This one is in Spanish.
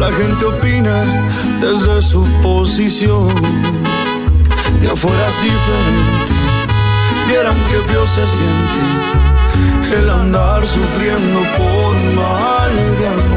La gente opina desde su posición. De afuera es diferente. Vieran que feo se siente el andar sufriendo por alguien